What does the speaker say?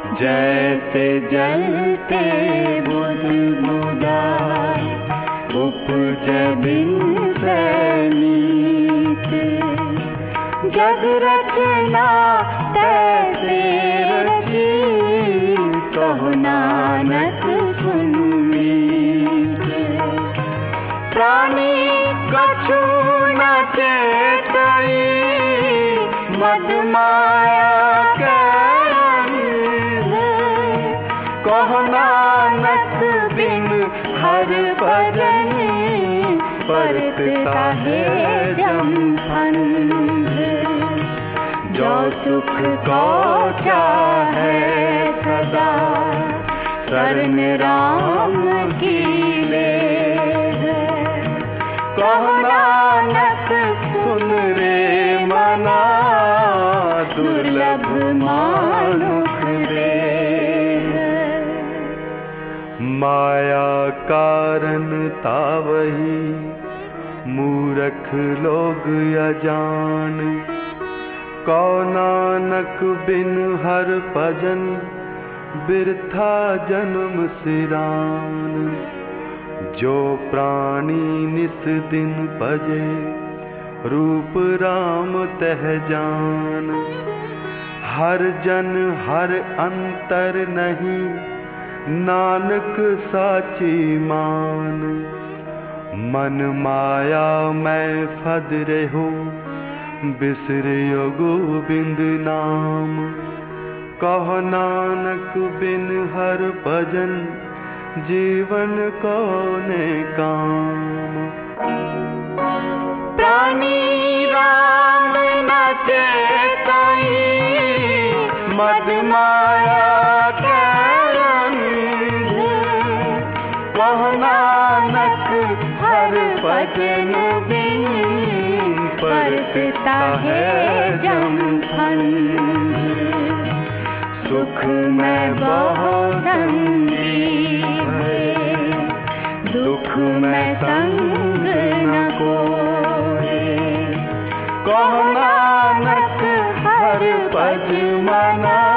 जैसे जलते बुदबुदाए उपजे बिन नीत। जग रचना तैसे रची कहो नानक सुन मीत। प्राणी कछु न चेतई मद माया के अंध। कहो नानक बिन हर भजन परतता है जम फंद। जो सुख को चाहे सदा शरण राम की ले। कहो नानक सुन रे मना दुर्लभ मानुख रे। माया कारण तावही मूरख लोग अजान। कहो नानक बिन हर भजन बिरथा जन्म सिरान। जो प्राणी निस दिन भजे रूप राम तह जान। हर जन हर अंतर नहीं नानक साची मान। मन माया मैं फद रहूं बिसरियो गोविंद नाम। कहो नानक बिन हर भजन जीवन कौने काम। प्राणी राम न चेतई मद माया के अंध। कहो नानक हर भजन बिन परतता है जम फंद। सुख में बहुत दुख में संग न कोई। कहो नानक हर पद मना